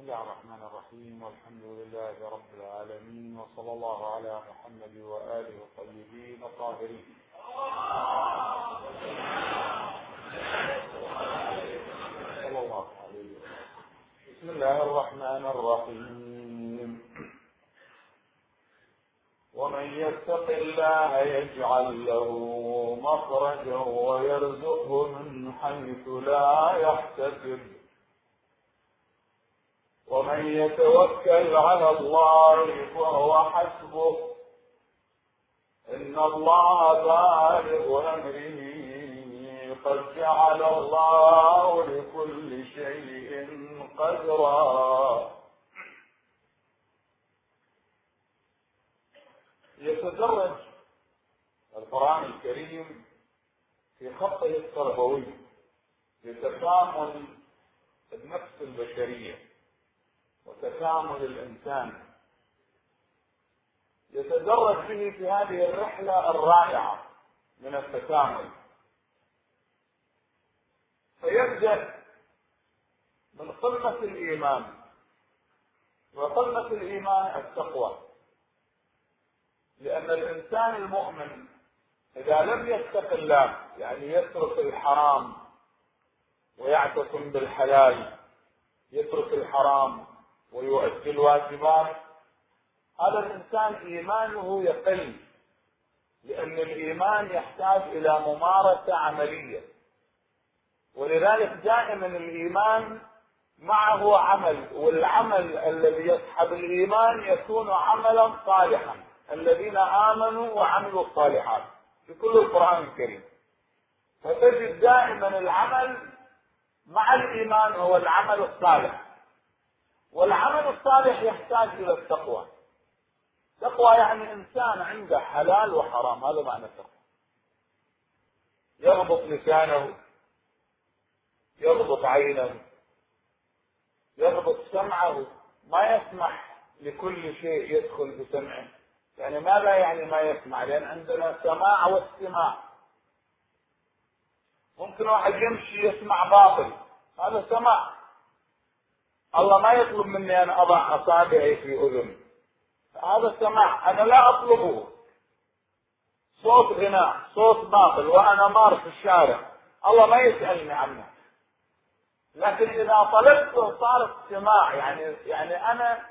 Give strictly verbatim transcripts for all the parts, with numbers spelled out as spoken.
الله الرحمن الرحيم، والحمد لله رب العالمين، وصلى الله على محمد وآله الطيبين الطاهرين. صلى الله عليه وسلم. بسم الله الرحمن الرحيم. ومن يتق الله يجعل له مخرجا ويرزقه من حيث لا يحتسب ومن يتوكل على الله فهو حسبه إن الله بالغ أمره قد جعل الله لكل شيء قدرا. يتدرج القرآن الكريم في خطه التربوي لتكامل النفس البشرية وتكامل الإنسان، يتدرج به في هذه الرحلة الرائعة من التكامل. فيبدأ من قمة الإيمان، وقمة الإيمان التقوى، لأن الإنسان المؤمن إذا لم يتق الله، يعني يترك الحرام ويعتصم بالحلال، يترك الحرام ويؤدي الواجبات، هذا الإنسان إيمانه يقل، لأن الإيمان يحتاج إلى ممارسة عملية، ولذلك دائما الإيمان معه عمل، والعمل الذي يصحب الإيمان يكون عملا صالحا. الذين آمنوا وعملوا الصالحات في كل القرآن الكريم، فتجد دائما العمل مع الإيمان هو العمل الصالح، والعمل الصالح يحتاج إلى التقوى. تقوى يعني إنسان عنده حلال وحرام، هذا معنى التقوى. يضبط لسانه، يضبط عينه، يضبط سمعه، ما يسمح لكل شيء يدخل بسمعه. يعني ماذا يعني ما يسمع؟ لأن عندنا سماع واستماع. ممكن واحد يمشي يسمع باطل، هذا سماع. الله ما يطلب مني أن أضع أصابعي في أذن، هذا سماع، أنا لا أطلبه. صوت غناء، صوت باطل وأنا مار في الشارع، الله ما يسألني عنه. لكن إذا طلبته صار استماع، يعني يعني أنا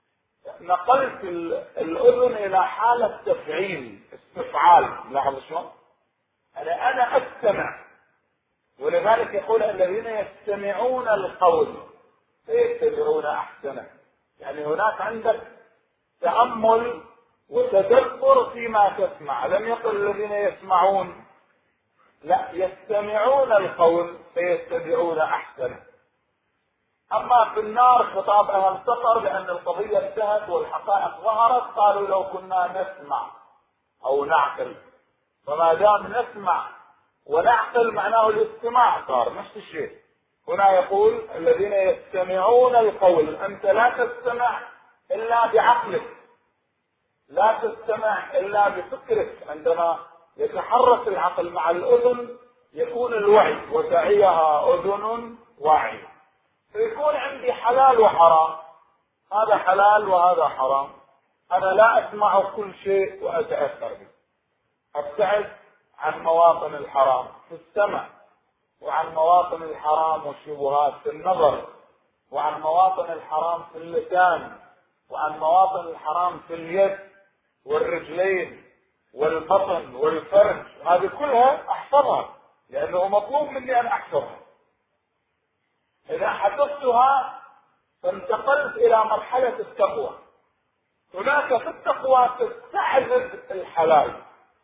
نقلت الأذن إلى حالة تفعيل، استفعال. لاحظوا شلون؟ أنا أنا أستمع. ولذلك يقول الذين يستمعون القول فيتبعون أحسنه. يعني هناك عندك تأمل وتدبر فيما تسمع. لم يقل الذين يسمعون، لا، يستمعون القول فيتبعون أحسنه. أما في النار خطاب أهل سقر، لأن القضية انتهت والحقائق ظهرت، قالوا لو كنا نسمع أو نعقل. فما دام نسمع ونعقل معناه الاستماع، صار نفس الشيء. هنا يقول الذين يستمعون القول. أنت لا تستمع إلا بعقلك، لا تستمع إلا بفكرك. عندما يتحرك العقل مع الأذن يكون الوعي، وتعيها أذن واعية. فيكون عندي حلال وحرام، هذا حلال وهذا حرام. أنا لا أسمع كل شيء وأتأثر به، أبتعد عن مواطن الحرام في السمع، وعن مواطن الحرام والشبهات في النظر، وعن مواطن الحرام في اللسان، وعن مواطن الحرام في اليد والرجلين والبطن والفرج. هذه كلها أحفظها، لأنه مطلوب مني أن أحفظها. إذا حفظتها فانتقلت إلى مرحلة التقوى. هناك في التقوى تستعذب الحلال،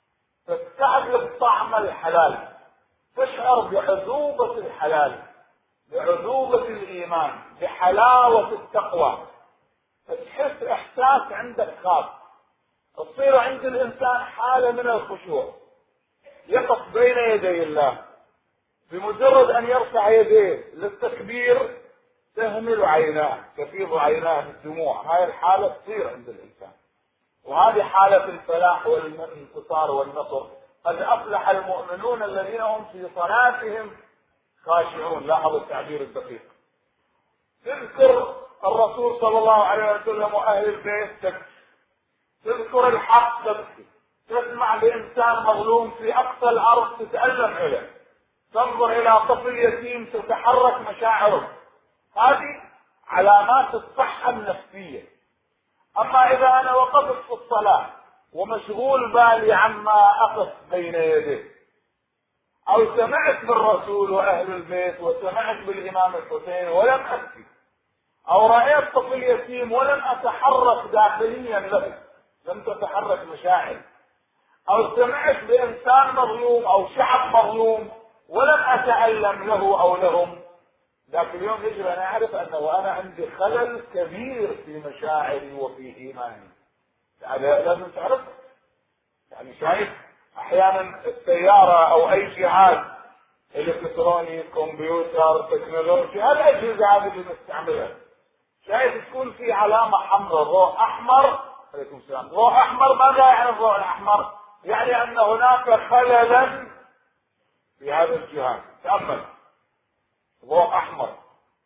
تستعذب طعم الحلال، تشعر بعذوبة الحلال، بعذوبة الإيمان، بحلاوة التقوى، فتحس إحساس عندك خاص. تصير عند الإنسان حالة من الخشوع، يقف بين يدي الله، بمجرد أن يرفع يديه للتكبير تهمل عيناه، تفيض عيناه بالدموع. هاي الحالة تصير عند الإنسان، وهذه حالة الفلاح والانتصار والنصر. قد أفلح المؤمنون الذين هم في صلاتهم خاشعون. لاحظوا التعبير الدقيق. تذكر الرسول صلى الله عليه وسلم وأهل البيت تبكي، تذكر الحق تبكي، تسمع بإنسان مظلوم في أقصى الأرض تتألم إليه، تنظر إلى طفل يتيم تتحرك مشاعره. هذه علامات الصحة النفسية. أما إذا أنا وقفت في الصلاة ومشغول بالي عما أقف بين يديه، أو سمعت بالرسول وأهل البيت وسمعت بالإمام الحسين ولم أبكي، أو رأيت طفل يتيم ولم أتحرك داخليا له، لم تتحرك مشاعري، أو سمعت بإنسان مظلوم أو شعب مظلوم ولم أتألم له أو لهم، ذاك اليوم يجب أن أعرف أنه أنا عندي خلل كبير في مشاعري وفي إيماني. هذا لازم تعرف. يعني شايف أحيانا السيارة أو أي جهاز إلكتروني، كمبيوتر، تكنولوجي، هذه الأجهزة هذه اللي نستعملها، شايف تكون في علامة حمراء، ضوء أحمر، عليكم السلام، ضوء أحمر. ماذا يعني الضوء الأحمر؟ يعني أن هناك خللا في هذا الجهاز. تأمل، ضوء أحمر.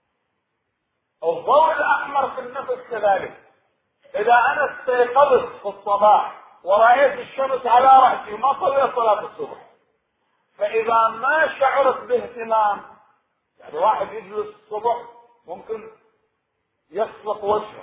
الضوء الأحمر في النفس كذلك. إذا أنا استيقظت في الصباح ورأيت الشمس على رأسي ما صليت صلاة الصبح، فإذا ما شعرت باهتمام، يعني واحد يجلس الصبح ممكن يصفق وجهه،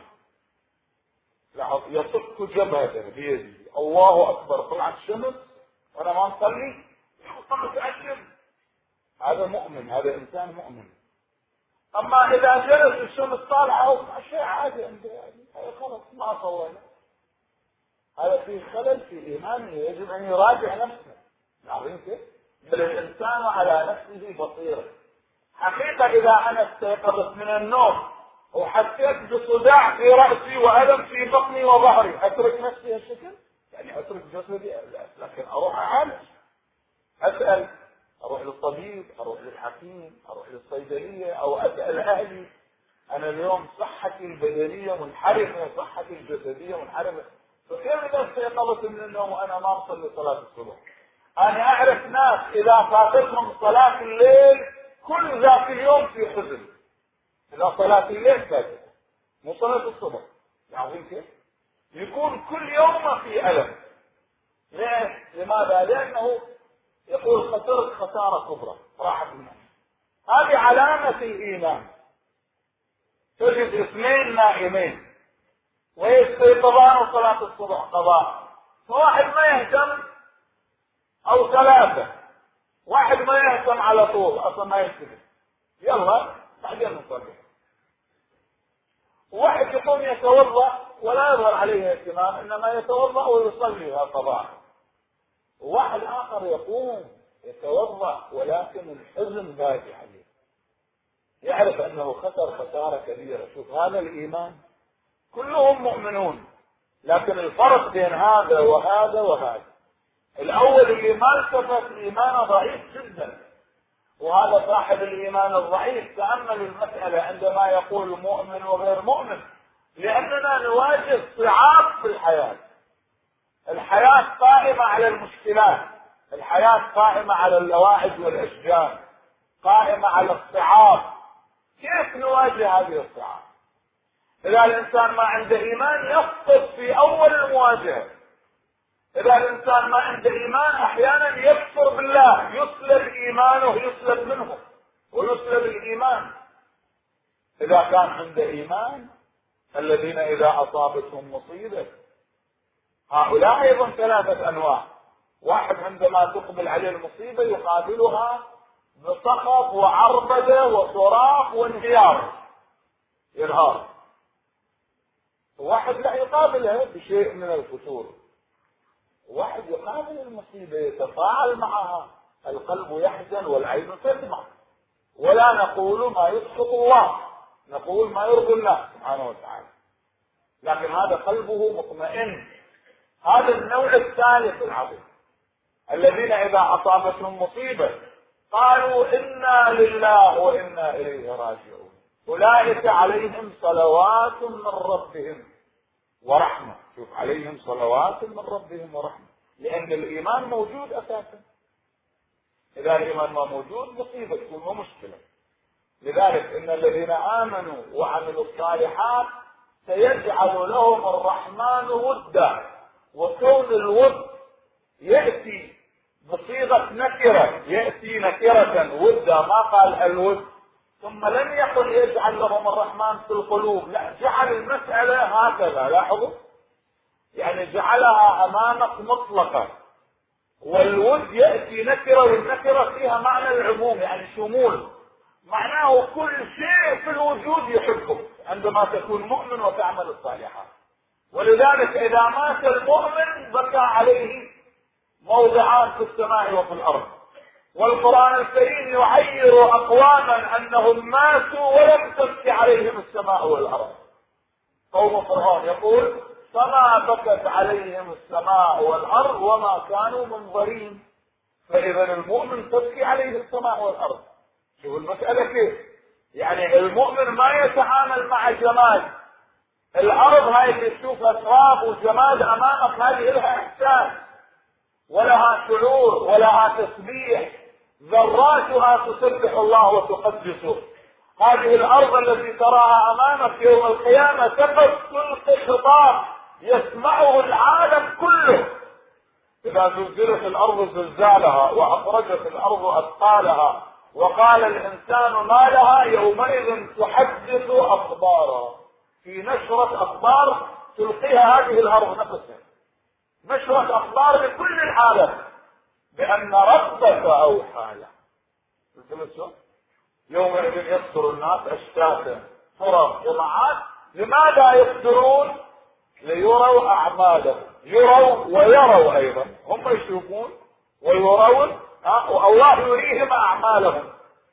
يصك جبهته بيده، الله أكبر، طلعت الشمس وأنا ما نصلي، يحطم متأكد. هذا مؤمن، هذا إنسان مؤمن. أما إذا جلس الشمس طالعة شيء عادي عنده، يعني خلاص ما صلينا، هذا فيه خلل في إيمانه، يجب أن يراجع نفسه. عارفين كيف؟ بل الإنسان على نفسه بصيرة. حقيقة إذا أنا استيقظت من النوم وحسيت بصداع في رأسي وألم في بطني وظهري، أترك نفسي هالشكل؟ يعني أترك جسدي؟ لكن أروح أعالج، أسأل، أروح للطبيب، أروح للحكيم، أروح للصيدلية، أو أسأل أهلي. أنا اليوم صحتي البدنية منحرفة، صحتي الجسدية منحرفة، فكيف إذا استيقظت من النوم وأنا ما أصلي صلاة الصبح؟ أنا أعرف ناس إذا فاتتهم صلاة الليل كل ذاك اليوم في حزن، إذا صلاة الليل فاتت مو صلاة الصبح. عارفين كيف؟ يكون كل يوم في ألم. ليه؟ لماذا؟ لأنه يقول خسرت خسارة كبرى، راحت منه. هذه علامة الإيمان. تجد اثنين نائمين ويستيقظان صلاة الصبح قضاء، فواحد ما يهتم، أو ثلاثة، واحد ما يهتم على طول أصلا ما يستيقظ، يلا بعدين نصلي. واحد يقوم يتوضأ ولا يظهر عليه اهتمام، إنما يتوضأ ويصلي قضاء. وواحد آخر يقوم يتوضأ ولكن الحزن باقي عليه، يعرف أنه خسر خسارة كبيرة. شوف هذا الإيمان، كلهم مؤمنون، لكن الفرق بين هذا وهذا وهذا، الأول اللي ما التفت إيمانه ضعيف جدا، وهذا صاحب الإيمان الضعيف. تأمل المسألة عندما يقول مؤمن وغير مؤمن، لأننا نواجه صعاب في الحياة. الحياة قائمة على المشكلات، الحياة قائمة على اللواعج والأشجار، قائمة على الصعاب. كيف نواجه هذه الصعاب؟ إذا الإنسان ما عنده إيمان يسقط في أول المواجهة. إذا الإنسان ما عنده إيمان أحيانا يكفر بالله، يسلب إيمانه، يسلب منه ويسلب الإيمان. إذا كان عنده إيمان، الذين إذا أصابتهم مصيبة، هؤلاء أيضا ثلاثة أنواع. واحد عندما تقبل عليه المصيبة يقابلها بصخب وعربدة وصراخ وانهيار، ينهار. واحد لا يقابلها بشيء من الفتور. واحد يقابل المصيبة يتفاعل معها، القلب يحزن والعين تدمع. ولا نقول ما يسخط الله، نقول ما يرضي الله سبحانه وتعالى، لكن هذا قلبه مطمئن. هذا النوع الثالث العظيم، الذين إذا أصابتهم مصيبة قالوا إنا لله وإنا إليه راجعون، أولئك عليهم صلوات من ربهم ورحمة. شوف، عليهم صلوات من ربهم ورحمة، لأن الإيمان موجود أساسا. إذا الإيمان ما موجود مصيبة تكون مشكلة. لذلك إن الذين آمنوا وعملوا الصالحات سيجعل لهم الرحمن ودا، وكون الود يأتي بصيغة نكرة، يأتي نكرة ودا، ما قال الود، ثم لم يقل يجعل لهم الرحمن في القلوب، لا، جعل المسألة هكذا، لاحظوا، يعني جعلها أمامك مطلقة. والود يأتي نكرة، والنكرة فيها معنى العموم، يعني شمول، معناه كل شيء في الوجود يحبه عندما تكون مؤمن وتعمل الصالحات. ولذلك إذا مات المؤمن بكى عليه موضعان في السماء وفي الأرض. والقرآن الكريم يعير أقواما أنهم ماتوا ولم تبكي عليهم السماء والأرض. قوم فرعون يقول فما بكت عليهم السماء والأرض وما كانوا منظرين. فإذا المؤمن تبكي عليه السماء والأرض. شوف المسألة كيف، يعني المؤمن ما يتعامل مع جماد. الأرض هاي اللي تشوفها تراب وجماد أمامك، هذه لها إحساس ولها شعور ولها تسبيح، ذراتها تسبح الله وتقدسه. هذه الأرض التي تراها أمامك يوم القيامة تقف تلقي خطاب يسمعه العالم كله. إذا زلزلت الأرض زلزالها وأخرجت الأرض أثقالها وقال الإنسان ما لها يومئذ تحدث أخبارها. في نشرة أخبار تلقيها هذه الأرض نفسها، نشرة أخبار لكل العالم بأن ربك أوحى له. يومئذ يصدر الناس أشتاتا فرق جماعات. لماذا يصدرون؟ ليروا أعمالهم، يروا ويروا أيضا، هم يشوفون ويرون، والله يريهم أعمالهم.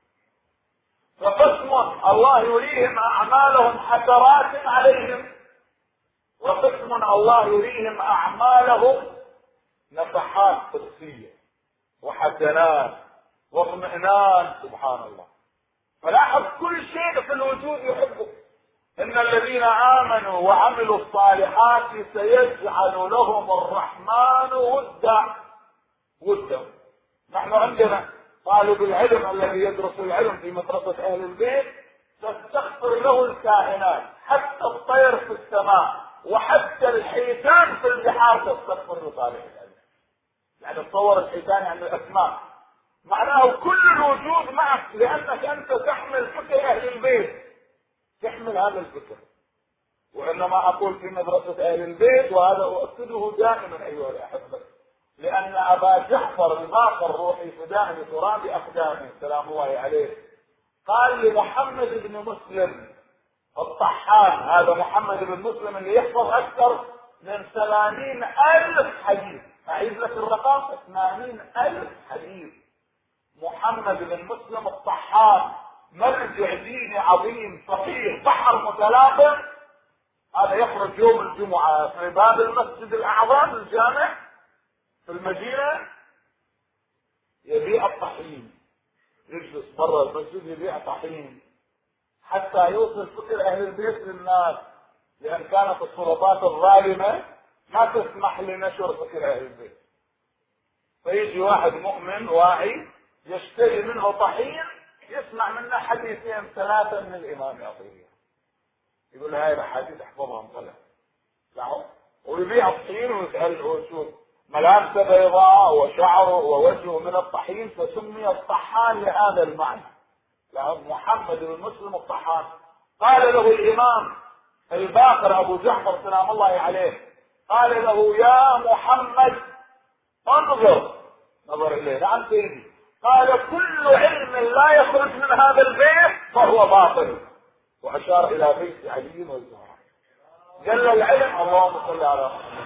فقسم الله يريهم أعمالهم حسرات عليهم، وقسم الله يريهم أعمالهم نفحات قدسية وحسنات واطمئنان. سبحان الله. فلاحظ كل شيء في الوجود يحبه. إن الذين آمنوا وعملوا الصالحات سيجعل لهم الرحمن ودا. ودا. نحن عندنا طالب العلم الذي يدرس العلم في مدرسة أهل البيت تستغفر له الكائنات، حتى الطير في السماء وحتى الحيتان في البحار تستغفر لطالب العلم. يعني تصور الحيتان يعني الأسماك، معناه كل الوجود معك، لأنك أنت تحمل فكر أهل البيت، تحمل هذا الفكر. وإنما أقول في مدرسة أهل البيت، وهذا أؤكده دائما أيها الأحبة، لأن أبا جعفر الباقر روحي فداه بتراب أقدامه سلام الله عليه قال لمحمد بن مسلم الطحان، هذا محمد بن مسلم اللي يحفظ أكثر من ثمانين ألف حديث، أعيد لك الرقم، ثمانين ألف حديث. محمد بن مسلم الطحان مرجع ديني عظيم فقير بحر متلاطم، هذا يخرج يوم الجمعة في باب المسجد الأعظم الجامع في المدينة يبيع الطحين، يجلس برا المسجد يبيع طحين حتى يوصل فكر أهل البيت للناس، لأن كانت السلطات الظالمة ما تسمح لنشر فكر أهل البيت. فيجي واحد مؤمن واعي يشتري منه طحين، يسمع منه حديثين ثلاثة من الإمام يعطيه، يقول هاي الأحاديث احفظها مثلا، لا ويبيع الطحين ويسأله شوف ملابسه بيضاء وشعره ووجهه من الطحين، فسمي الطحان لهذا المعنى. محمد بن مسلم الطحان. قال له الإمام الباقر أبو جعفر سلام الله عليه، قال له يا محمد انظر، نظر إليه، نعم سيدي، قال كل علم لا يخرج من هذا البيت فهو باطل، وأشار إلى بيت علي والزهراء. جل العلم، اللهم صل على محمد،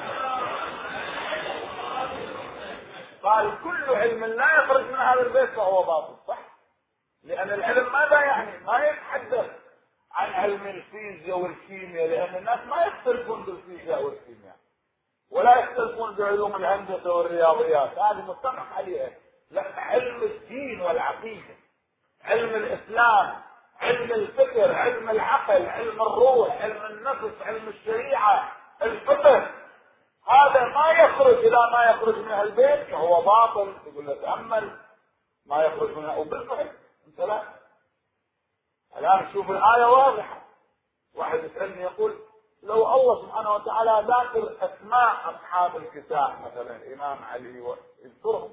قال كل علم لا يخرج من هذا البيت فهو باطل، صح؟ لأن العلم ماذا يعني؟ ما يتحدث عن علم الفيزياء والكيمياء، لأن الناس ما يختلفون بالفيزياء والكيمياء ولا يختلفون بعلوم الهندسة والرياضيات، هذه متفق عليها. لا، علم الدين والعقيدة، علم الإسلام، علم الفكر، علم العقل، علم الروح، علم النفس، علم الشريعة، الفقه، هذا ما يخرج إلى ما يخرج من البيت فهو باطل. يقول له تأمل ما يخرج منها، وبالفعل انت لا الآن نشوف الآية واضحة. واحد يسألني يقول لو الله سبحانه وتعالى ذاكر أسماء أصحاب الكتاب مثلا الإمام علي ويذكرهم،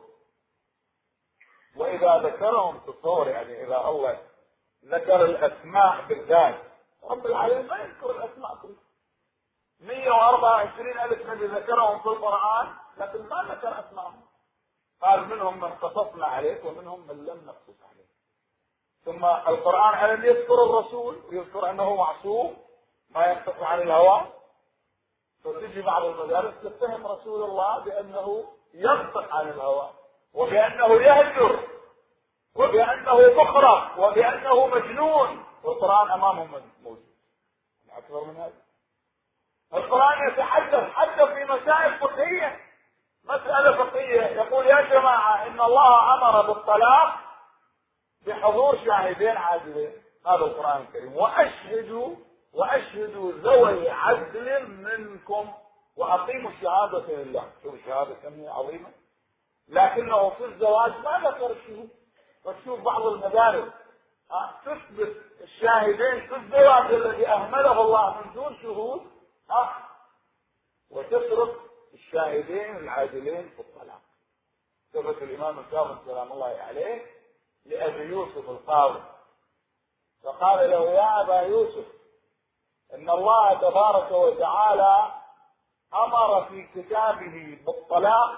وإذا ذكرهم تصور يعني إذا الله ذكر الأسماء بالذات، رب العالمين ما يذكر الأسماء كلها. مئة وأربعة وعشرين ألف نبي ذكرهم في القرآن لكن ما ذكر أسماءهم. قال منهم من قصصنا عليك ومنهم من لم نقصص عليك. ثم القرآن علم يذكر الرسول ويذكر أنه معصوم ما ينطق عن الهوى، فتجي بعض المدارس تتهم رسول الله بأنه ينطق عن الهوى وبأنه يهجر وبأنه مخرف وبأنه مجنون، والقرآن أمامهم موجود. أكثر من هذا القرآن يتحدث حتى في مسائل فقهية. مسألة فقهية يقول يا جماعة إن الله أمر بالطلاق بحضور شاهدين عادلين، هذا القرآن الكريم، وأشهدوا وأشهدوا ذوي عدل منكم وأقيموا الشهادة لله. شوف الشهادة كم هي عظيمة، لكنه في الزواج ما ذكر الشهود. وتشوف بعض المدارس أه تثبت الشاهدين في الزواج الذي أهمله الله من دون شهود أه وتترك الشاهدين العادلين في الطلاق. ثبت الإمام الكاظم سلام الله عليه لأبي يوسف القاضي فقال له يا أبا يوسف إن الله تبارك وتعالى أمر في كتابه بالطلاق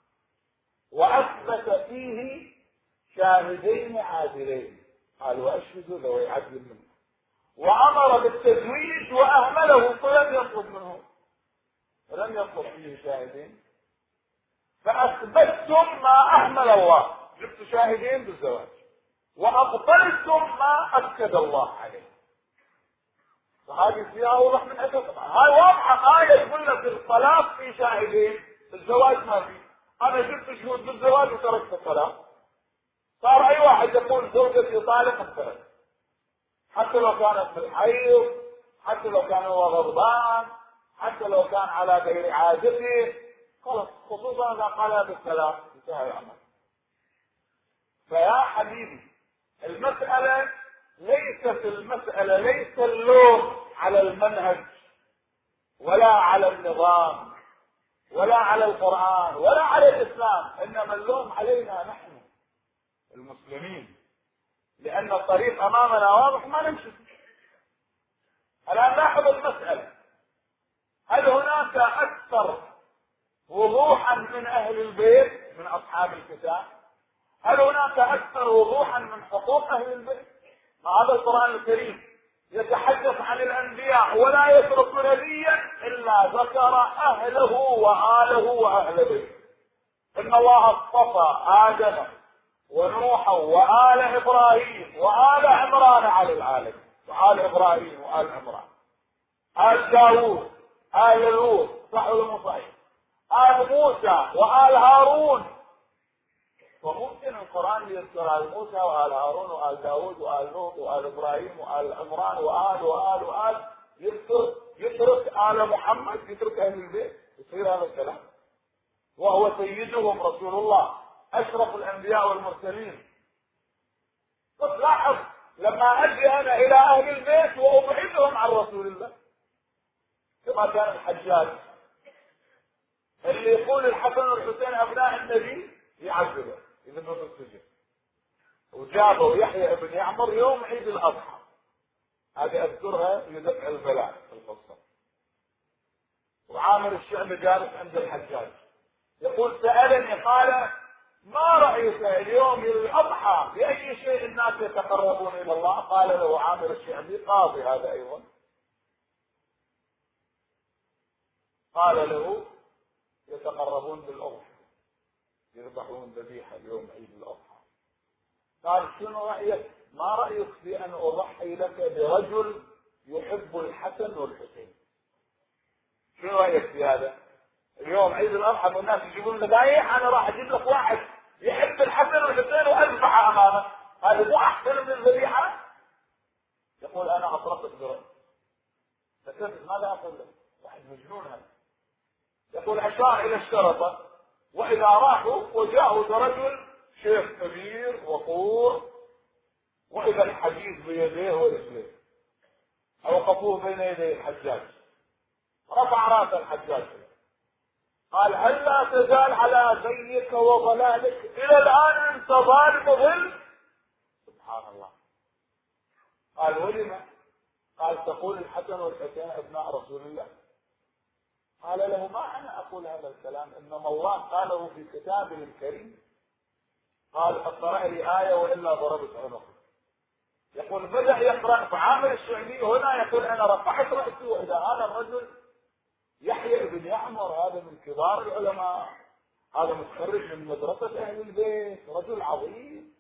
وأثبت فيه شاهدين عادلين، قال وأشهدوا ذوي عدل منه، وأمر بالتزويج وأهمله فلم يطلب منه ولم يطلب فيه شاهدين، فأثبتتم ما أهمل الله، جبتوا شاهدين بالزواج وأبطلتم ما أكد الله عليه. فهذه فيها أوضح من عدة طبعا. هاي واضحة آية يقول لك الطلاق في شاهدين، الزواج ما في. أنا جبت شهود بالزواج وتركت الطلاق، صار أي واحد يقول زوجتي طالق انتهت، حتى لو كانت بالحيض، حتى لو كان هو غضبان، حتى لو كان على غير عادته، خلاص، خصوصا إذا قال بالطلاق انتهى الأمر. فيا حبيبي المسألة ليست المسألة ليس اللوم على المنهج ولا على النظام ولا على القرآن ولا على الإسلام، إنما اللوم علينا نحن المسلمين، لأن الطريق أمامنا واضح ما نمشي. الآن لاحظ المسألة، هل هناك أكثر وضوحا من أهل البيت من أصحاب الكتاب؟ هل هناك أكثر وضوحا من حقوق أهل البيت؟ هذا القرآن الكريم يتحدث عن الأنبياء ولا يترك نبيا إلا ذكر أهله وآله وأهل بيته. إن الله اصطفى آدم ونوحا وآل إبراهيم وآل عمران على العالم، وآل إبراهيم وآل عمران، آل داوود، آل لوط، صح ولا مو صحيح؟ آل موسى وآل هارون. وممكن القرآن يذكر آل موسى وآل هارون وآل داوود وآل لوط وآل إبراهيم وآل عمران وآل وآل وآل يذكر يترك آل محمد، يترك أهل البيت، يصير هذا الكلام وهو سيدهم رسول الله أشرف الأنبياء والمرسلين. بس لاحظ لما أجي أنا إلى أهل البيت وأبعدهم عن رسول الله، كما كان الحجاج اللي يقول الحسن والحسين أبناء النبي يعذبه إذا ما بالسجن، وجابوا يحيى ابن يعمر يوم عيد الأضحى، هذه أذكرها لدفع البلاء في القصة. وعامر الشعبي جالس عند الحجاج يقول سألني قال ما رأيك اليوم الأضحى بأي شيء الناس يتقربون إلى الله؟ قال له عامر الشعبي قاضي هذا أيضا، قال له يتقربون بالأضحى، يذبحون ذبيحة اليوم عيد الأضحى. قال شنو رأيك؟ ما رأيك في أن أضحي لك برجل يحب الحسن والحسين؟ شنو رأيك في هذا؟ اليوم عيد الأضحى والناس يجيبون ذبايح، أنا راح أجيب لك واحد يحب الحسن والحسين وأذبح أمامه، هذا مو أحسن من الذبيحة؟ يقول أنا أطرقت برأيي. فكيف ماذا أقول له؟ واحد مجنون هذا. يقول أشار إلى الشرطة، وإذا راحوا وجاءوا رجل شيخ كبير وقور وإذا الحديد بيديه ورجليه، أوقفوه بين يدي الحجاج، رفع رأس الحجاج قال هل لا تزال على زيك وضلالك إلى الآن أنت ظالم ظل؟ سبحان الله. قال ولم؟ قال تقول الحسن والحسين ابناء رسول الله. قال له ما أنا أقول هذا الكلام، إنما الله قاله في كتابه الكريم. قال اقرأ لي آية وإلا ضربت عنقه. يقول بدأ يقرأ فعامر الشعبي هنا يقول أنا رفعت رأسي، وإذا هذا الرجل يحيى بن يعمر هذا من كبار العلماء، هذا متخرج من مدرسة أهل البيت، رجل عظيم.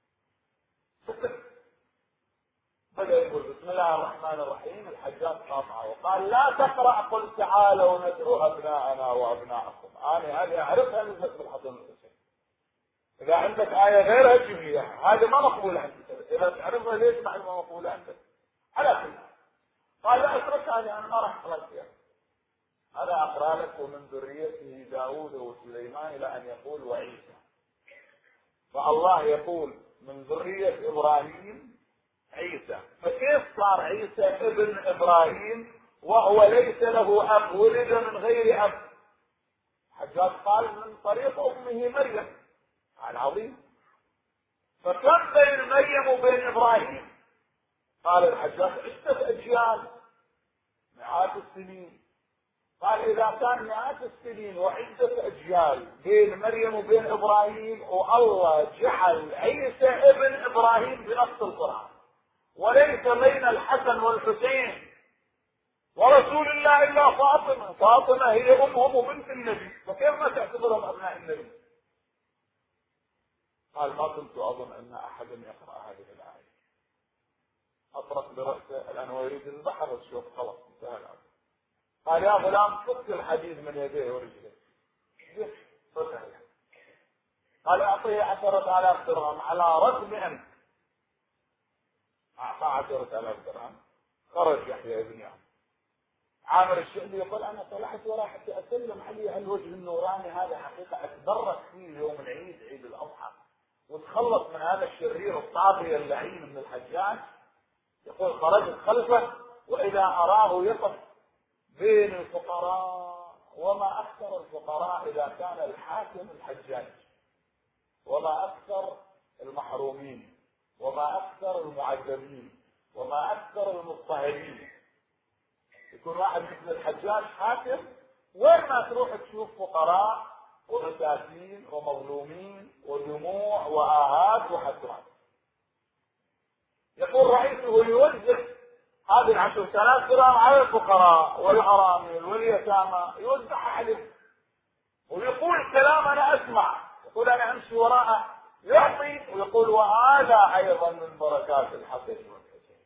بدأ يقول بسم الله الرحمن الرحيم. الحجاج قاطعه وقال لا تقرأ قل تعالوا ندعو أبناءنا وأبناءكم. أنا هذه أعرفها من ذكر الحسن والحسين. إذا عندك آية غيرها جميلة هذه ما مقبولة عندك، إذا تعرفها ليش ما مقبولة عندك؟ على كل قال لا اتركها لي أنا ما راح أقرأ فيها. هذا أقرأ لك ومن ذريته داود وسليمان إلى أن يقول وعيسى. فالله يقول من ذرية إبراهيم عيسى، فكيف صار عيسى ابن إبراهيم وهو ليس له أب، ولد من غير أب؟ حجاج قال من طريق أمه مريم. قال عظيم. فكم بين مريم وبين إبراهيم؟ قال الحجاج عدة أجيال، مئات السنين. قال إذا كان مئات السنين وعدة أجيال بين مريم وبين إبراهيم، والله جعل عيسى ابن إبراهيم بنص القرآن، وليس بين الحسن والحسين ورسول الله إلا فاطمة، فاطمة هي أمهم وبنت النبي، فكيف ما تعتبرهم أبناء النبي؟ قال ما كنت أظن أن أحدا يقرأ هذه الآية. أطرق برأسه الآن هو يريد البحر الشوف خلاص انتهى الأمر. قال يا غلام فك الحديد من يديه ورجليه. قال أعطيه عشرة آلاف درهم على رغم أنت. أعطاه عشرة آلاف درهم. خرج يحيى بن يعمر. عامر الشعبي يقول أنا طلعت وراء حتى أسلم عليه الوجه النوراني هذا، حقيقة أتبرك فيه يوم العيد عيد الأضحى وتخلص من هذا الشرير الطاغية اللعين من الحجاج. يقول خرجت خلفه وإذا أراه يقف بين الفقراء، وما أكثر الفقراء إذا كان الحاكم الحجاج، وما أكثر المحرومين، وما أكثر المعذبين، وما أكثر المضطهدين. يكون واحد مثل الحجاج حاكم، وين ما تروح تشوف فقراء ومساكين ومظلومين ودموع وآهات وحسرات. يقول رئيسه يوزع هذه العشرة آلاف درهم على الفقراء والأرامل واليتامى، يوزعها عليهم ويقول كلام أنا أسمع، يقول أنا أمشي وراءه يعطي، ويقول وهذا أيضا من بركات الحسن والحسين.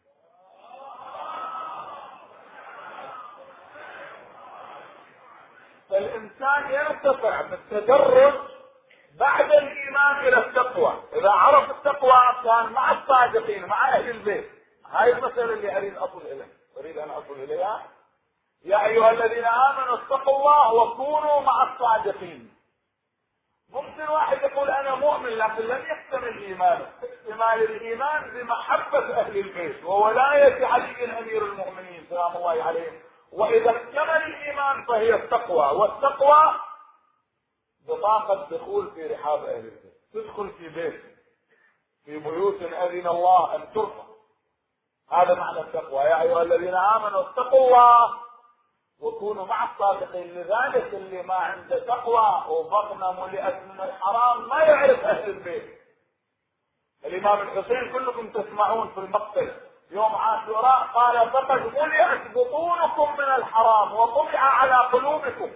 فالإنسان يرتفع بالتدرج بعد الإيمان إلى التقوى. إذا عرف التقوى كان مع الصادقين مع أهل البيت. هاي المسألة اللي أريد أصل إليها، أريد أن أصل إليها. يا أيها الذين آمنوا اتقوا الله وكونوا مع الصادقين. ممكن واحد يقول أنا مؤمن لكن لم يكتمل إيمانه. اكتمال الإيمان بمحبة أهل البيت وولاية علي أمير المؤمنين سلام الله عليه. وإذا اكتمل الإيمان فهي التقوى، والتقوى بطاقة دخول في رحاب أهل البيت. تدخل في بيت في بيوت أذن الله أن ترفع. هذا معنى التقوى. يا أيها الذين آمنوا اتقوا الله وكونوا مع الصادقين. لذلك اللي ما عنده تقوى وبطنه ملئت من الحرام ما يعرف أهل البيت. الإمام الحسين كلكم تسمعون في المقتل يوم عاشوراء قال فقد ملئت بطونكم من الحرام وطبع على قلوبكم.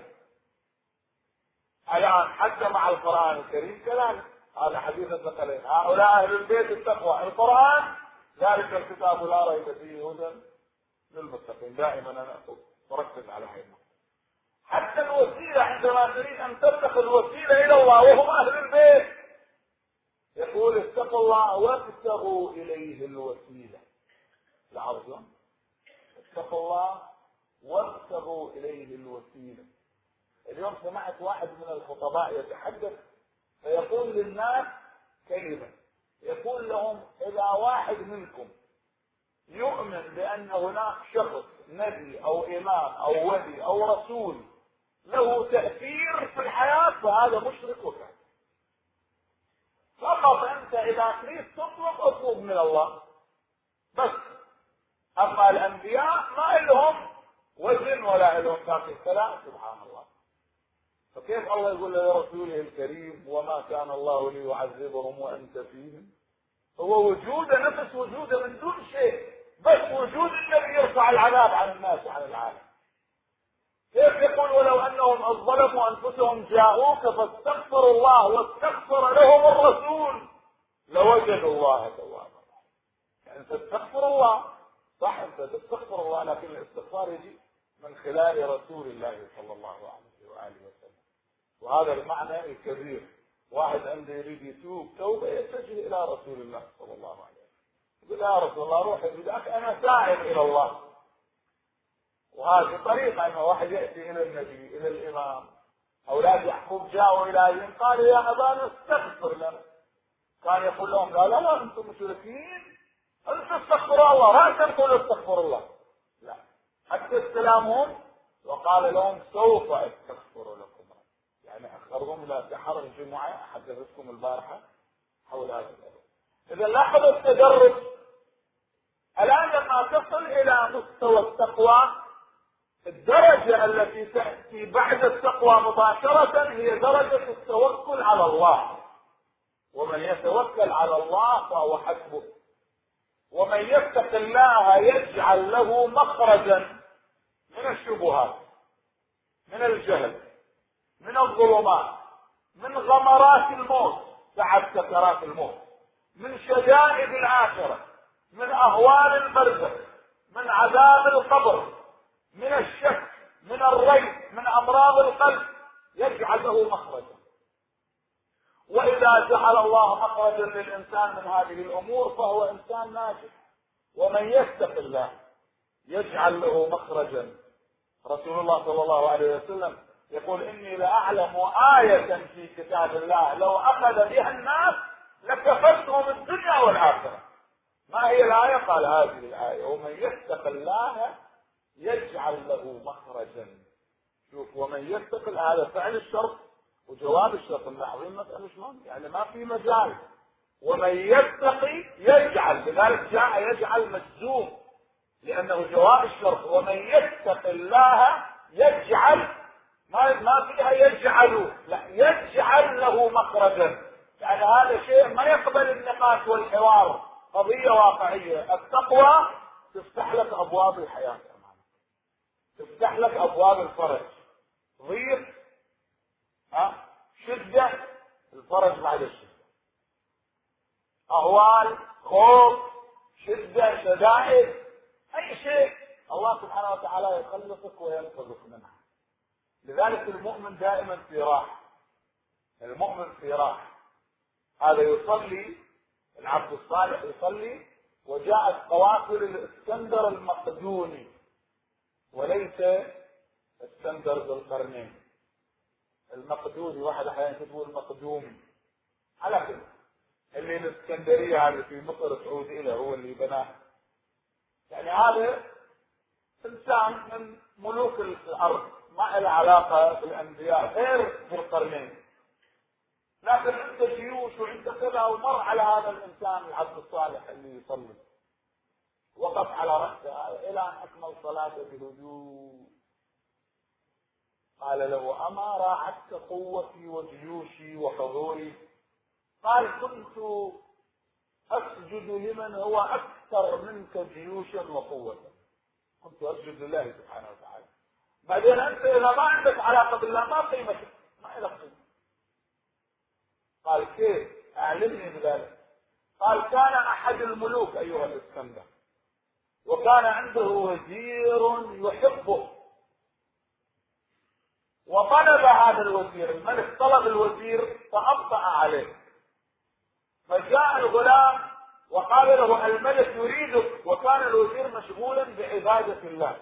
الآن حتى مع القرآن الكريم كذلك. هذا حديث الثقلين. هؤلاء أهل البيت التقوى. القرآن ذلك الكتاب لا ريب فيه هدى للمتقين. دائما أنا أقول وركز على هذا. حتى الوسيلة عندما تريد أن تتخذ الوسيلة إلى الله وهم أهل البيت يقول اتقوا الله وابتغوا إليه الوسيلة. العظم اتقوا الله وابتغوا إليه الوسيلة. اليوم سمعت واحد من الخطباء يتحدث فيقول للناس كلمة يقول لهم إذا واحد منكم يؤمن بأن هناك شخص نبي أو إمام أو ولي أو رسول له تأثير في الحياة فهذا مشرك وكافر. فقط أنت إذا تريد تطلب اطلب من الله بس. أما الأنبياء ما لهم وزن ولا لهم كافي الكلام. سبحان الله. فكيف الله يقول لرسوله الكريم وما كان الله ليعذبهم وأنت فيهم؟ هو وجود نفس وجوده من دون شيء، بس وجود النبي يرفع العذاب عن الناس وعن العالم. كيف يقول ولو أنهم ظلموا أنفسهم جاءوك فاستغفروا الله واستغفر لهم الرسول لوجدوا الله توابا. يعني تستغفر الله صح، انت تستغفر الله، لكن الاستغفار يجي من خلال رسول الله صلى الله عليه وآله وسلم. وهذا المعنى الكبير. واحد عنده يريد يتوب توبة يتجه إلى رسول الله صلى الله عليه وسلم، يقول يا رسول الله روح بداك أنا سائل إلى الله. وهذه طريقة أنه واحد يأتي إلى النبي إلى الإمام. أولاد يعقوب جاءوا إلى أبيهم قالوا يا أبانا استغفر لنا. كان يقول لهم لا لا لا أنتم مشركين، أنتم استغفروا الله، ما تقولوا استغفر الله. لا، حتى استلامهم وقال لهم سوف أستغفر لكم. يعني أخرهم إلى سحر الجمعة حدثتكم البارحة حول هذا الأمر. إذا لاحظوا التدرج. الآن لما تصل إلى مستوى التقوى، الدرجة التي تأتي بعد التقوى مباشرة هي درجة التوكل على الله. ومن يتوكل على الله فهو حسبه. ومن يتق الله يجعل له مخرجا من الشبهات، من الجهل، من الظلمات، من غمرات الموت ساعة سكرات الموت، من شدائد الآخرة، من أهوال البرزخ، من عذاب القبر، من الشك، من الريب، من أمراض القلب، يجعل له مخرجا. وإذا جعل الله مخرجا للإنسان من هذه الأمور فهو إنسان ناجح. ومن يتق الله يجعل له مخرجا. رسول الله صلى الله عليه وسلم يقول إني لأعلم آية في كتاب الله لو أخذ بها الناس لكفتهم الدنيا والآخرة. ما هي الآية؟ قال هذه الآية ومن يتق الله يجعل له مخرجا. شوف، ومن يتق، هذا فعل الشرط وجواب الشرط. ملاحظين مسألة شلون؟ يعني ما في مجال. ومن يتقي يجعل، لذلك جاء يجعل مجزوم لأنه جواب الشرط. ومن يتق الله يجعل، ما ما فيها يجعل، لا، يجعل له مخرجا. يعني هذا شيء ما يقبل النقاش والحوار، قضية واقعية. التقوى تفتح لك أبواب الحياة، تفتح لك أبواب الفرج. ضيق، ها، شدة، الفرج بعد الشدة. أهوال، خوف، شدة، شدائد، أي شيء الله سبحانه وتعالى يخلصك وينقذك منها. لذلك المؤمن دائما في راحة. المؤمن في راحة. هذا يصلي، العبد الصالح يصلي، وجاءت قوافل الاسكندر المقدوني وليس اسكندر ذو القرنين. المقدوني واحد احيانا يكتبوا المقدومي، على كده اللي الاسكندريه هذه في مصر تعود اليه، هو اللي بناها. يعني هذا انسان من ملوك الارض، ما له علاقه بالانبياء، غير ذو القرنين، لكن عنده جيوش وعنده كذا. ومر على هذا الانسان العبد الصالح اللي يصلي، وقف على رأسه الى ان اكمل صلاته بهدوء. قال له اما راعتك قوتي وجيوشي وحضوري؟ قال كنت اسجد لمن هو اكثر منك جيوشا وقوة. كنت اسجد لله سبحانه وتعالى. بعدين انت اذا ما عندك علاقه بالله ما قيمتك، ما لك قيمه. قال كيف؟ اعلمني بذلك. قال كان احد الملوك ايها الاسكندر، وكان عنده وزير يحبه، وطلب هذا الوزير، الملك طلب الوزير فأبطأ عليه. فجاء الغلام وقال له الملك يريدك، وكان الوزير مشغولا بعبادة الله.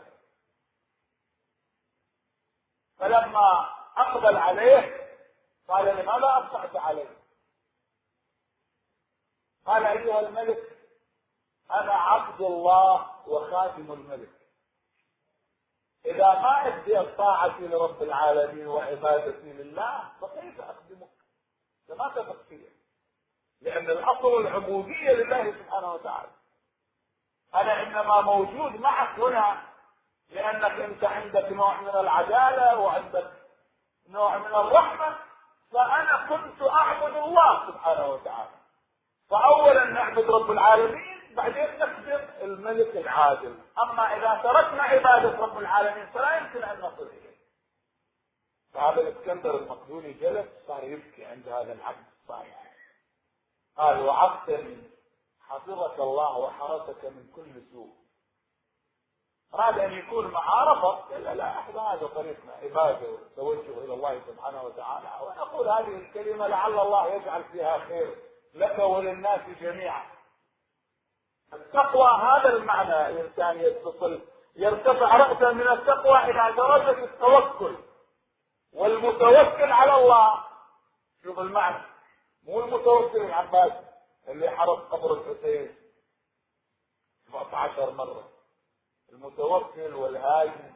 فلما أقبل عليه قال لماذا أبطأت عليه؟ قال أيها الملك أنا عبد الله وخادم الملك، إذا ما أدي طاعتي لرب العالمين وعبادتي لله فكيف أخدمك؟ ما تثق فيه، لأن الأصل العبودية لله سبحانه وتعالى. أنا إنما موجود معك هنا لأنك أنت عندك نوع من العدالة وعندك نوع من الرحمة، فأنا كنت أعبد الله سبحانه وتعالى، فأولا نعبد رب العالمين بعدين نخدم الملك العادل. أما إذا تركنا عبادة رب العالمين فلا يمكن أن نصل إليه. فهذا الإسكندر المقدوني جلس صار يبكي عند هذا العبد الصالح، قال وعبد حفظك الله وحرسك من كل سوء. أراد أن يكون معاه رفض، قال لا احنا هذا طريقنا عباده وتوجه إلى الله سبحانه وتعالى، ونقول هذه الكلمة لعل الله يجعل فيها خير لك وللناس جميعا. التقوى هذا المعنى، الإنسان يتصل يرتفع رأسا من التقوى إلى درجة التوكل، والمتوكل على الله. شوف المعنى، مو المتوكل العباس اللي حرس قبر الحسين سبعة عشر مرة، المتوكل والهاجم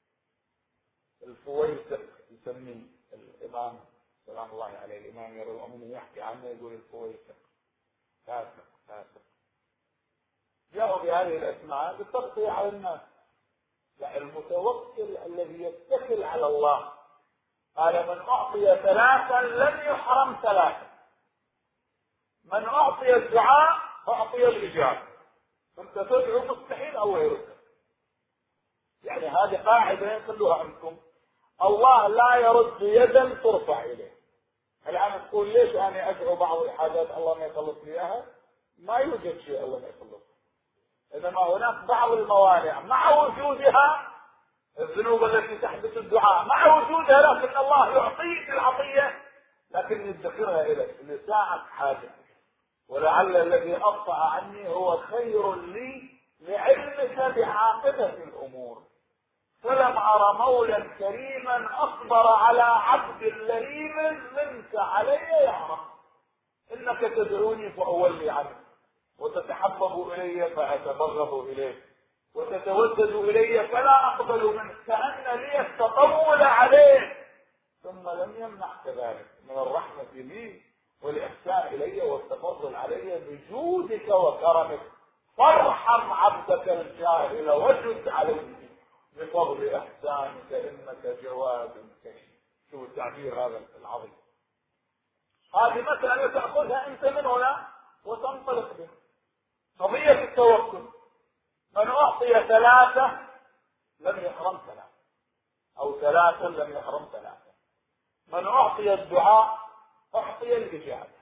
الفويسق يسميه الإمام سلام الله عليه، الإمام يرى المؤمنين يحكي عنه يقول الفويسق فاسق فاسق. جاءوا بهذه الأسماء بالتغطية على الناس. لا، المتوكل الذي يتكل على الله. قال من أعطي ثلاثا لم يحرم ثلاثا، من أعطي الدعاء فأعطي الإجابة. أنت تدعو مستحيل الله يرد. يعني هذه قاعدة يخلوها عندكم، الله لا يرد يدا ترفع إليه. الآن تقول ليش أنا أدعو بعض الحاجات الله ما يخلص لي إياها؟ ما يوجد شيء الله ما يخلص، إنما هناك بعض الموانع مع وجودها، الذنوب التي تحدث الدعاء مع وجودها، لكن الله يعطيك العطية لكن يدخرها إليك لساعة حاجة. ولعل الذي أبطأ عني هو خير لي لعلمك بعاقبة الأمور، فلم أرى مولا كريما أصبر على عبد لئيم منك علي يا رب. إنك تدعوني فأولي عنك، وتتحبب إلي فأتبغض إليك، وتتودد إلي فلا أقبل منك، كأن لي التطول عليك. ثم لم يمنع كذلك من الرحمة لي والإحسان إلي والتفضل علي بجودك وكرمك، فارحم عبدك الجاهل وجد عليه بفضل إحسانك إنك جواد كريم. شو التعبير هذا العظيم. هذه مسألة تأخذها أنت من هنا وتنطلق بها. قضية التوكل، من أعطي ثلاثة لم يحرم ثلاثة، أو ثلاثة لم يحرم ثلاثة. من أعطي الدعاء أعطي الإجابة،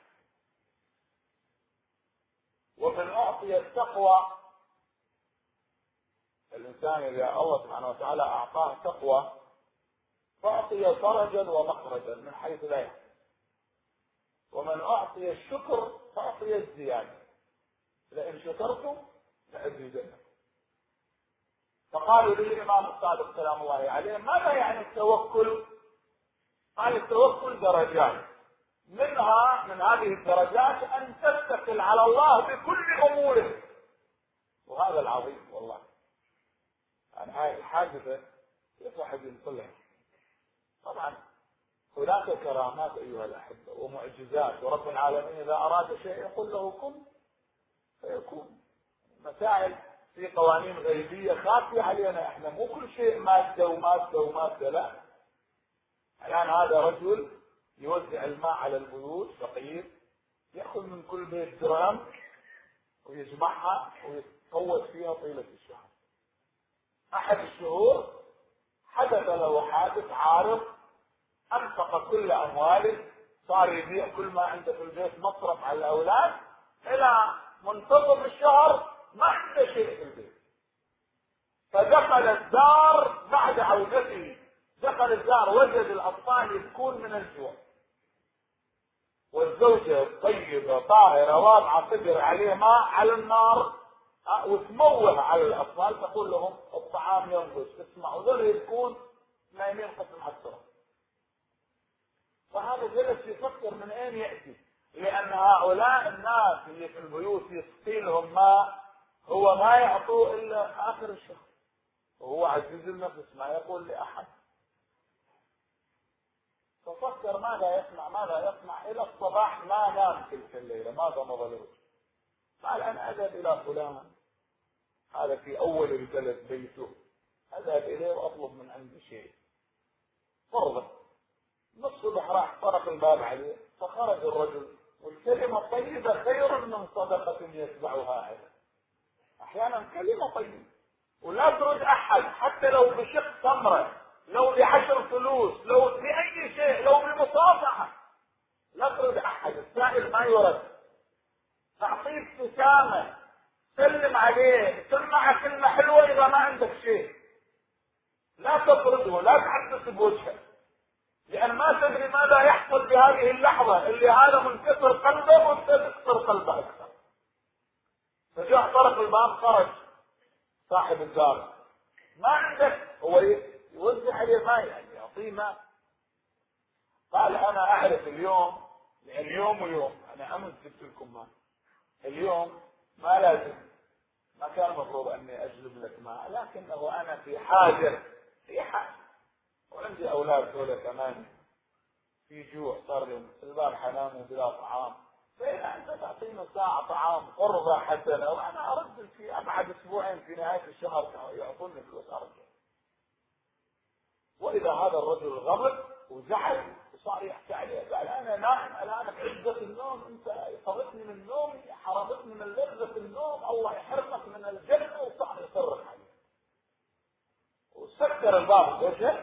ومن أعطي التقوى، الإنسان إذا الله سبحانه وتعالى أعطاه تقوى فأعطي فرجا ومخرجا من حيث لا يحتاج. ومن أعطي الشكر فأعطي الزيادة، لئن شكرتم لأزيدنكم. فقالوا للإمام الصادق سلام الله عليه ماذا يعني التوكل؟ قال التوكل درجات، منها من هذه الدرجات أن تتكل على الله بكل أمورك. وهذا العظيم والله. يعني هاي الحادثة كيف واحد ينطلع؟ طبعا هناك كرامات أيها الأحبة ومعجزات، ورب العالمين إذا أراد شيء يقول له كن فيكون. مسائل في قوانين غيبية خافية علينا احنا، مو كل شيء مادة ومادة ومادة، لا. الآن هذا رجل يوزع الماء على البيوت فقير، يأخذ من كل بيت جرام ويجمعها ويتقوت فيها طيلة الشهر. أحد الشهور حدث له حادث عارض، أنفق كل أمواله، صار يبيع كل ما عنده في البيت مصرف على الأولاد، إلى منتصف الشهر ما عنده شيء في البيت. فدخل الدار بعد عودته، دخل الدار وجد الأطفال يبكون من الجوع، والزوجة الطيبة طاهرة واضعة صدر عليه ماء على النار وتموه على الأطفال، تقول لهم الطعام ينضج، اسمعوا ذول يبكون نايمين قسم حسرة. فهذا جلس يفكر من أين يأتي. لأن هؤلاء الناس اللي في البيوت يسقي لهم ماء هو ما يعطوه إلا آخر الشهر، وهو عزيز النفس ما يقول لأحد. ففكر ماذا يسمع ماذا يسمع إلى الصباح، ما نام تلك الليلة، ما ضمض له. قال أنا أذهب إلى فلان، هذا في أول البلد بيته، أذهب إليه وأطلب من عنده شيء فرضا. نص الصبح راح طرق الباب عليه، فخرج الرجل، والكلمة الطيبة خير من صدقة يتبعها عينه. أحيانا كلمة طيبة ولا ترد أحد، حتى لو بشق تمرة، لو بعشر فلوس، لو بأي شيء، لو بمصافحة، لا ترد أحد. السائل ما يرد. تعطيه ابتسامة، سلم عليه، سمع كلمة حلوة إذا ما عندك شيء. لا تطرده، لا تحدث بوجهه، لأن ما تدري ماذا يحصل بهذه اللحظة اللي هذا منكسر قلبه وانت تكسر قلبه أكثر. فجاء طرق الباب، خرج صاحب الدار، ما عندك، هو يوزع عليه ماء، يعني يعطيه ماء. قال أنا أعرف اليوم، لأن يوم ويوم، أنا أمس جبت لكم ماء، اليوم ما لازم، ما كان المفروض أني أجلب لك ماء، لكنه أنا في حاجة في حاجة، وعندي أولاد دولة كمان في جوع، صار لهم البارحة ناموا بلا طعام، فإذا أنت تعطينا ساعة طعام قرضة حسنة، وأنا أرد في أبعد أسبوعين في نهاية الشهر يعطوني فلوس أرجع. وإذا هذا الرجل غضب وزعل وصار يحكي عليه، قال أنا نائم الآن بعزة النوم، أنت طردتني من النوم، حرمتني من لذة النوم، الله يحرمك من الجنة، وصار يصرخ عليه وسكر الباب بوجهه.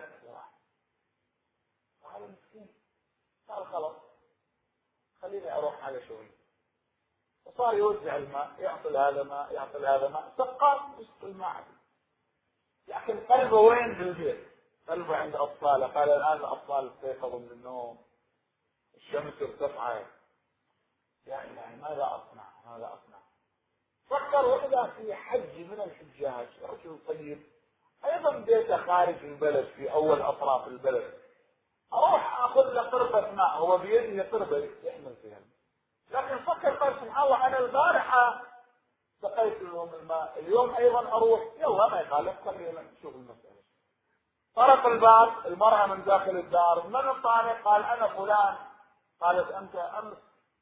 قال مسكين، قال خلاص خليني أروح على شغلي. وصار يوزع الماء، يعطي هذا ماء، يعطي هذا ماء، سقى وسط الماء. لكن قلبه وين؟ بالبيت، قلبه عند أطفاله. قال الآن الأطفال استيقظوا من النوم، الشمس ارتفعت، يعني, يعني ماذا أصنع ماذا أصنع؟ فكر وإذا في حج من الحجاج، رجل طيب أيضا بيته خارج البلد في أول أطراف البلد، أروح أخذ له قربة ماء، هو بيده قربة يحمل فيها. لكن فكر قال سبحان الله، أنا البارحة سقيت لهم الماء، اليوم أيضا أروح، يلا ما يخالف، خلينا نشوف المسألة. طرق الباب، المرأة من داخل الدار، من الطارق؟ قال أنا فلان. قالت أنت أمس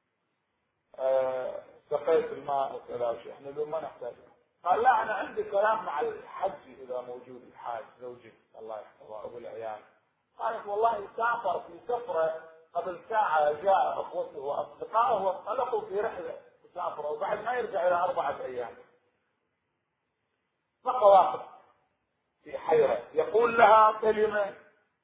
آه سقيت الماء وكذا شيء، احنا اليوم ما نحتاج. قال لا، أنا عندي كلام مع الحج إذا موجود الحاج زوجي الله يحفظه أبو العيال. قالت والله سافر في سفرة قبل ساعة، جاء أخوته وأصدقائه وانطلقوا في رحلة سافروا، وبعد ما يرجع إلى أربعة أيام. بقى واقف في حيرة، يقول لها كلمة،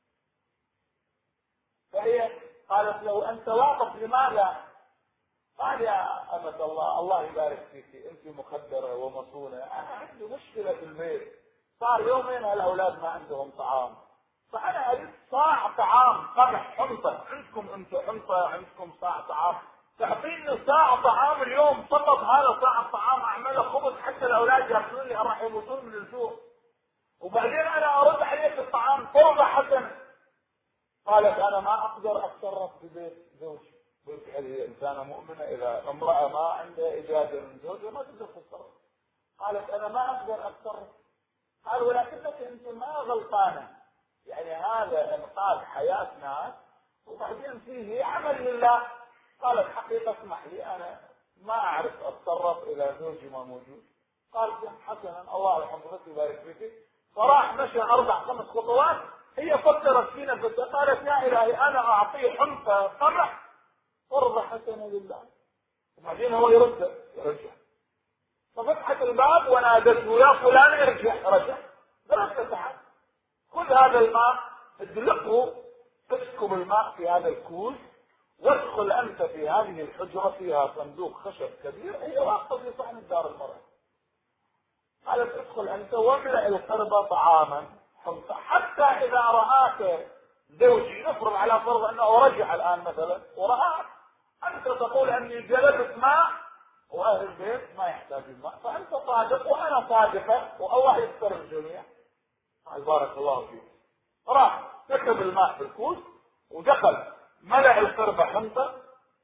فهي قالت له أنت واقف لماذا؟ قال يا أمة الله، الله يبارك فيك، أنت مخدرة ومصونة، أنا عندي مشكلة في البيت، صار يومين الأولاد ما عندهم طعام، فأنا أريد صاع طعام، قمح حنطة، عندكم أنتم حنطة، عندكم صاع طعام، تعطيني صاع طعام اليوم فقط، هذا صاع الطعام أعمله خبز حتى الأولاد يأكلون لي، راح يموتون من الجوع، وبعدين أنا أرد عليك الطعام فرضة حسنة. قالت أنا ما أقدر أتصرف في بيت زوجي، قلت هذه إنسانة مؤمنة، إذا امرأة ما عندها إجازة من زوجها ما تقدر تتصرف. قالت أنا ما أقدر أتصرف. قال ولكنك أنت ما غلطانة، يعني هذا إنقاذ حياة ناس وبعدين فيه عمل لله. قالت حقيقة اسمح لي، أنا ما أعرف أتصرف إلى زوجي ما موجود. قال حسنا، الله يحفظك ويبارك فيك. فراح مشى أربع خمس خطوات، هي فكرت في نفسها، قالت يا إلهي أنا أعطيه حنطة قمح قربة حسنة لله، وبعدين هو يرد يرجع. ففتحت الباب ونادته يا فلان ارجع، رجع. قالت تعال خذ هذا الماء، ادلقه، اسكب الماء في هذا الكوز، وادخل أنت في هذه الحجرة فيها صندوق خشب كبير، هي واقفة في صحن الدار المرأة. قالت ادخل أنت واملأ القربة طعاما حتى إذا رآك زوجي، نفرض على فرض أنه رجع الآن مثلا ورآك، أنت تقول أني جلبت ماء وأهل البيت ما يحتاج الماء، فأنت صادق وأنا صادقة والله يستر الجميع. قال بارك الله فيك. راح كتب الماء في الكوز ودخل، ملأ القربة حنطة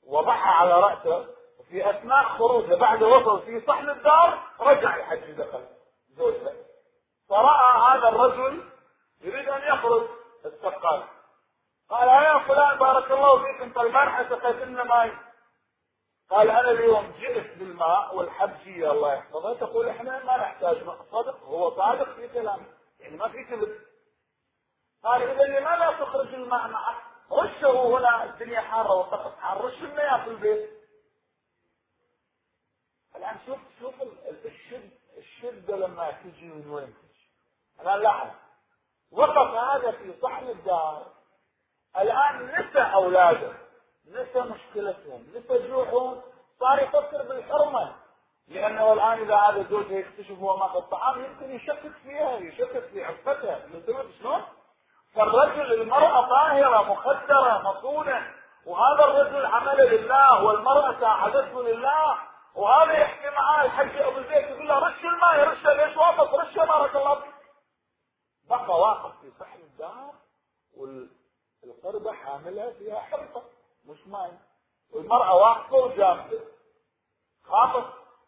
وضعها على رأسه، وفي أثناء خروجه بعد وصل في صحن الدار رجع الحج دخل زوجته، فرأى هذا الرجل يريد أن يخرج السقاي، قال يا فلان بارك الله فيك انت البارحة سقيت لنا ماي. قال انا اليوم جئت بالماء والحبشية الله يحفظها تقول احنا ما نحتاج ماء. صدق، هو صادق في كلامه يعني ما في كذب. قال اذا لماذا تخرج الماء معك؟ رشه هنا الدنيا حارة وطقس حار، رش المياه في البيت. الان شوف شوف الشد الشدة لما تجي من وين تجي. الان لاحظ وقف هذا في صحن الدار، الآن نسى أولاده، نسى مشكلتهم، نسى جوعهم، صار يفكر بالحرمة، لأنه الآن إذا هذا زوجه يكتشف هو ماخذ طعام يمكن يشكك فيها، يشكك في عفتها، من شلون؟ فالرجل المرأة طاهرة مخدرة مصونة، وهذا الرجل عمل لله والمرأة ساعدته لله، وهذا يحكي معاه الحج أبو زيد يقول له رش الماء، رشه ليش واقف؟ رشه بارك الله فيك. بقى واقف في صحن الدار وال القربة حاملها فيها حرفة مش ماي، والمرأة واقفة وجامدة خافت،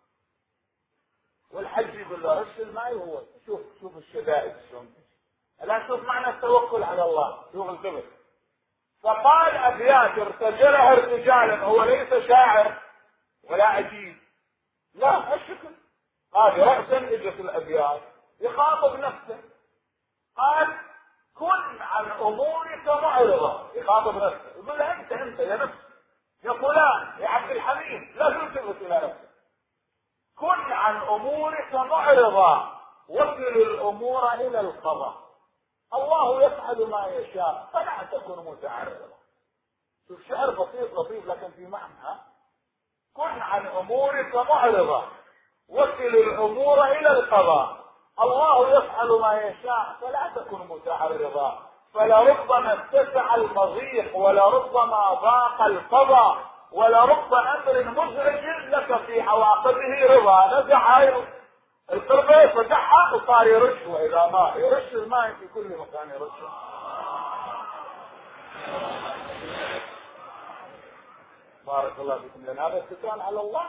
والحج يقول له رش الماء. وهو شوف شوف الشدائد شلون. الآن شوف معنى التوكل على الله، شوف الكبر. فقال أبيات ارتجلها ارتجالا، هو ليس شاعر ولا عجيب، لا الشكل هذه رأسا اجت الأبيات يخاطب نفسه. قال كن عن امورك معرضة، يخاطب نفسه يقول له انت انت يا نفس يا فلان يا عبد الحميد لا تلتفت الى نفسك، كن عن امورك معرضة وكل الامور الى القضاء، الله يفعل ما يشاء فلا تكن متعرضا. شوف شعر بسيط لطيف لكن في معنى. كن عن امورك معرضة وكل الامور الى القضاء، الله يفعل ما يشاء فلا تكن متعرضا، فلربما اتسع المضيق ولربما ضاق القضاء ولرب امر مزعج لك في عواقبه رضا. نزع القربة فتحها وصار يرش، واذا ماء يرش الماء في كل مكان يرشه. بارك الله فيكم. لان هذا اتكال على الله،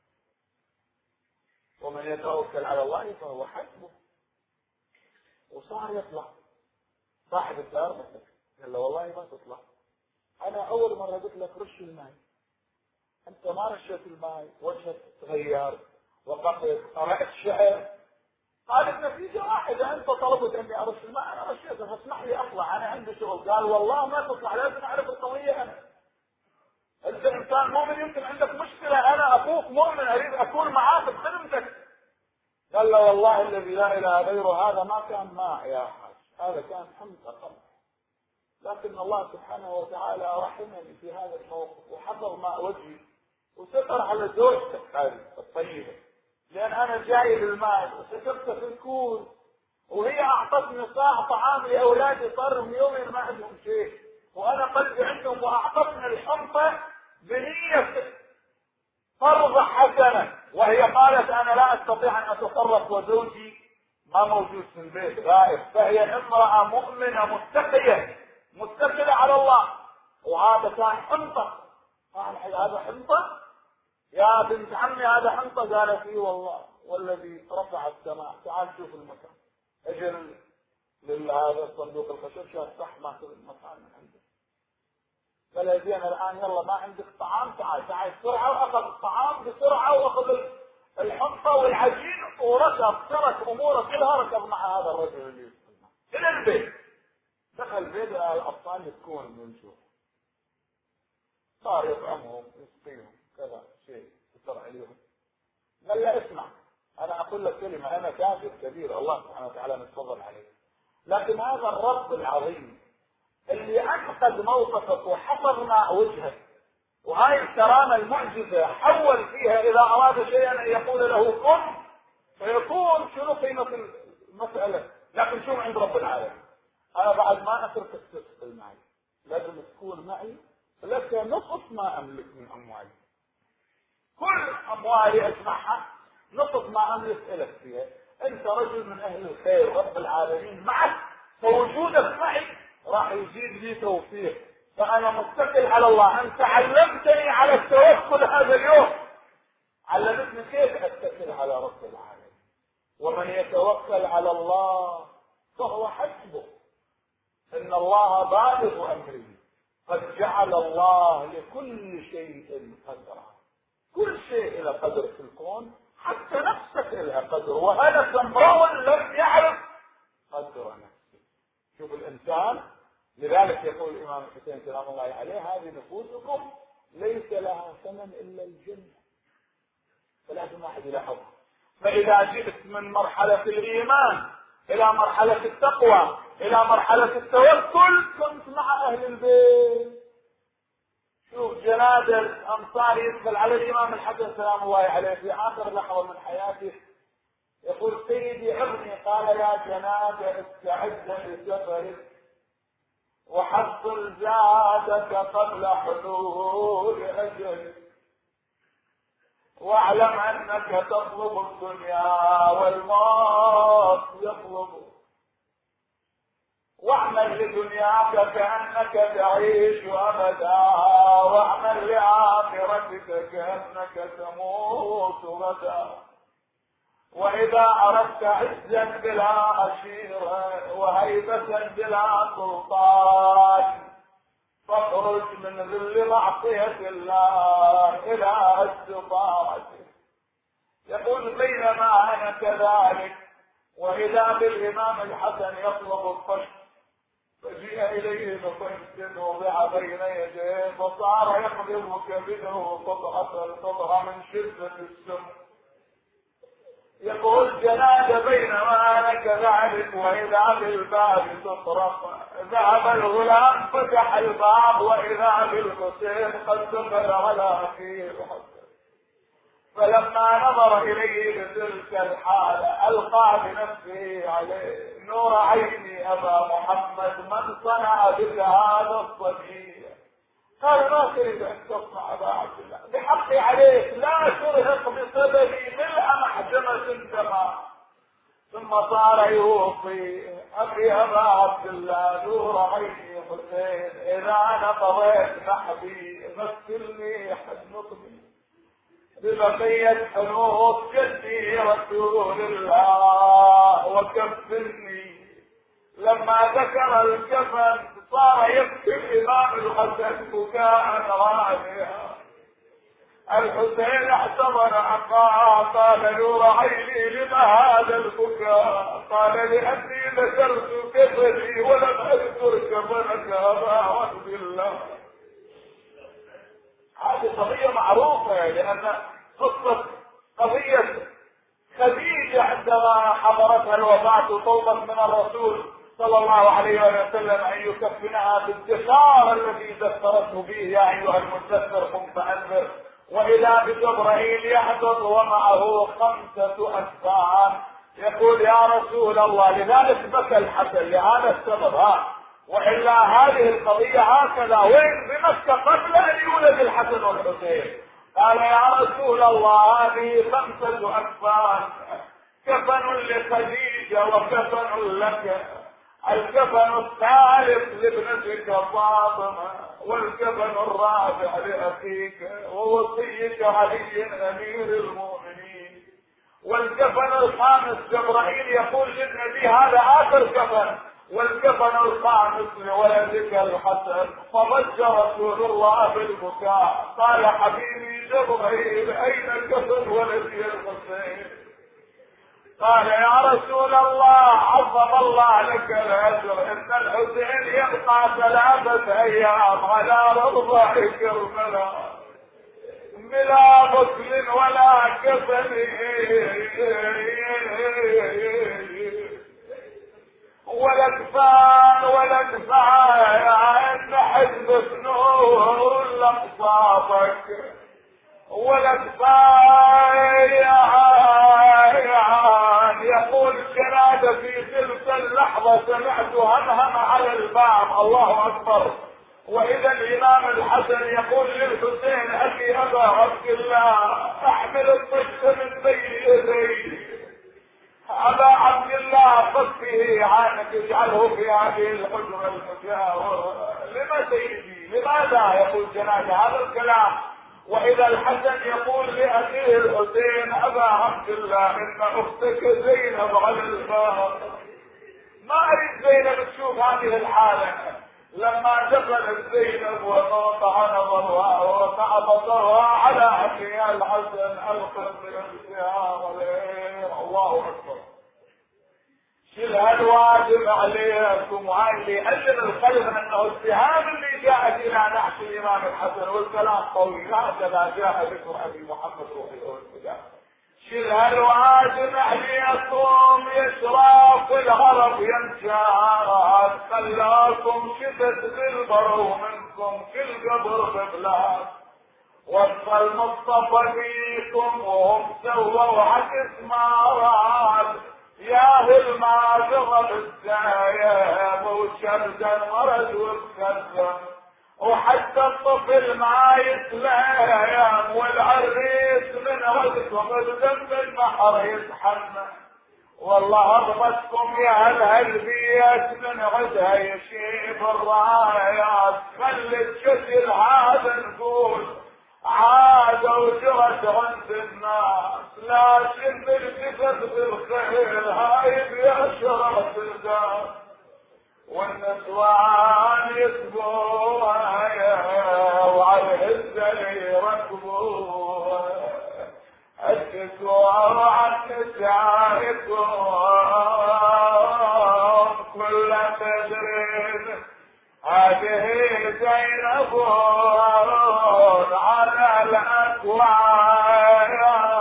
ومن يتوكل على الله فهو حسبه. وصار يطلع صاحب الدار مثلا قال له والله ما تطلع، انا اول مره قلت لك رش الماء، انت ما رشيت الماء، وجهك تغير وقفت قرأت شعر. قال النتيجه واحده، انت طلبت اني ارش الماء انا رشيته فاسمح لي اطلع، انا عندي شغل. قال والله ما تطلع، لازم اعرف القضيه. انا انت انسان مؤمن يمكن عندك مشكله، انا اخوك مؤمن اريد اكون معاك بخدمتك. قال له والله الذي لا اله غيره هذا ما كان ماء يا حاج، هذا كان حمض قلب. لكن الله سبحانه وتعالى رحمني في هذا الموقف وحفظ ماء وجهي وستر على زوجتك هذه الطيبه، لان انا جاي للماء وسكبت في الكوز وهي اعطتني صاع طعام لاولادي صار لهم يومين ما عندهم شيء، وانا قلبي عندهم، واعطتني الحنطه بنيه فرض حسنه، وهي قالت انا لا استطيع ان اتصرف وزوجي ما موجود في البيت غائب، فهي امراه مؤمنه متقيه متكله على الله. وهذا كان حنطه، قال هذا حنطه يا بنت عمي، هذا حنطه. قالت لي والله والذي رفع السماء، تعال شوف المكان. اجل لهذا الصندوق الخشب شاف صح ما في المكان من عنده. قال زين الان يلا ما عندك طعام، تعال تعال بسرعه، واخذ الطعام بسرعه واخذ الحنطه والعجين وركب، ترك اموره كلها ركب مع هذا الرجل اللي يسمع الى البيت. دخل البيت الاطفال يبكون من شوف، صار يطعمهم يسقيهم كذا شيء يسر عليهم. قال له اسمع انا اقول لك كلمه، انا كافر كبير الله سبحانه وتعالى نتفضل عليه، لكن هذا الرب العظيم اللي انقذ موقفك وحفظ ماء وجهك، وهاي الكرامه المعجزه حول فيها اذا اراد شيئا ان يقول له كن فيكون. شنو قيمه المساله؟ لكن شو عند رب العالمين، انا بعد ما اتركك تسقي معي، لازم تكون معي، لك نصف ما املك من اموالي، كل اموالي اجمعها نصف ما املك لك فيها. انت رجل من اهل الخير، رب العالمين معك، فوجودك معي راح يزيد لي توفيق فأنا متكل على الله. أنت علمتني على التوكل هذا اليوم، علمتني كيف أتكل على رب العالمين. ومن يتوكل على الله فهو حسبه، إن الله بالغ أمره، قد جعل الله لكل شيء قدرا. كل شيء له قدر في الكون، حتى نفسك لها قدر. وهلك امرؤ لم يعرف قدر نفسه. شوف الإنسان، لذلك يقول الإمام الحسين سلام الله عليه: هذه نفوسكم ليس لها ثمن إلا الجنة. فلازم واحد يلاحظ. فإذا جئت من مرحلة الإيمان إلى مرحلة التقوى إلى مرحلة التوكل كنت مع أهل البيت. شوف جناد الأنصار يدخل على الإمام الحسن سلام الله عليه في آخر لحظة من حياته، يقول: سيدي عظني. قال: يا جناد استعد لسفرك وحصل زادك قبل حلول أجلك، واعلم أنك تطلب الدنيا والموت يطلبك، واعمل لدنياك كأنك تعيش أبدا، واعمل لآخرتك كأنك تموت غدا. وإذا أردت عزا بلا عشيرة وهيبة بلا سلطان فاخرج من ذل معصية الله إلى عز طاعته. يقول: بينما أنا كذلك وإذا بالإمام الحسن يطلب الطشت، فجيء إليه بطشت وضع بين يديه، فصار يقبض كبده قطعة القطعة من شدة السم. يقول: جناد بينما أنا كذلك وإذا بالباب تطرق، ذهب الغلام فتح الباب وإذا بالحسين قد دخل على أخيه الحسن. فلما نظر إليه بتلك الحالة ألقى بنفسه عليه: نور عيني أبا محمد، من صنع بك هذا الصبي؟ قال: ما تريد أن تصنع أبا عبد الله، بحقي عليك لا ترهق بسببي ملء محجمة الدماء. ثم صار يوصي: أبي أبا عبد الله نور عيني حسين، إذا أنا قضيت نحبي مثلني حنطني ببقية حنوط جدي رسول الله وكفني. لما ذكر الكفن صار يبكي الإمام الحسن بكاء رائعا. الحسين اعتبر أخاه، قال: نور عيني لما هذا البكاء؟ قال: لأني ذكرت كفني ولم أذكر كفنك أبا عبد الله. هذه قضية معروفة، لأن قصة قضية خديجة عندما حضرتها الوفاة طلبت من الرسول صلى الله عليه وسلم أن يكفنها بالدثار الذي دثرته به: يا أيها المدثر قم فأنذر. وإذا بجبرائيل يحدث ومعه خمسة أسفار. يقول: يا رسول الله، لذلك بكى الحسن لهذا السبب. ها وإلا هذه القضية هكذا وين بمكة قبل أن يولد الحسن والحسين. قال: يا رسول الله، هذه خمسة أكفان، كفن لخديجة وكفن لك، الكفن الثالث لابنتك فاطمة، والكفن الرابع لأخيك ووصيك علي أمير المؤمنين، والكفن الخامس جبرائيل يقول للنبي هذا آخر كفن، والكفن الخامس لولدك الحسن. فضج رسول الله بالبكاء. قال: حبيبي جبرائيل، أين كفن ولدي الحسين؟ قال: يا رسول الله، عظم الله لك الأجر، إن الحسين يبقى ثلاثة أيام على رضع كربلاء بلا غسل ولا كفن ولا كفان ولا كفاية حزب نور لأقصابك ولا كفاية. يقول جناد: في تلك اللحظة سمعت همهم على الباب، الله أكبر. وإذا الإمام الحسن يقول للحسين: أخي أبا عبد الله، أحمل الطشت من بين يدي، أبا عبد الله خفه عنك، اجعله في هذه الحجرة المجاورة. لما سيدي لماذا يقول جنازة هذا الكلام؟ وإذا الحسن يقول لأخيه الحسين أبا عبد الله إن أختك زينب على الباب. ما أريد زينب تشوف هذه الحالة. لما دخلت زينب وقطع نظرها ورفع بصرها على أخيها الحسن ألقت بالانتهاء عليه. الله أكبر. شيل هالواجب عليكم، وهاي اللي يألم القلب انه السهام اللي جاءت الى نحش الامام الحسن والكلام طويل هكذا جاء ذكر ابي محمد روحي الهدى. شيل هالواجب عليكم يشرف الغرب ينشاد، خلاكم شفت بالبر ومنكم كل قبر ببلاد، وصل المصطفى فيكم وهم سووا عكس ما راد، ياهل ما ذغب الزايم وشرد مرض وابتسم، وحتى الطفل ما يتلام والعريس من عدكم بذنب البحر يتحمل. والله ارضتكم يا اهل هالبيت من عدها يشيب الرايات، خلت شكل هذا نقول عاد وجرت عند الناس، لكن التفت بالخير هاي بأشرة الدار، والنسوان يسبوها وعلى الهزة يركبوها، الشكوى عن نسائكم كل تدرين هذه زينب على الأكوان.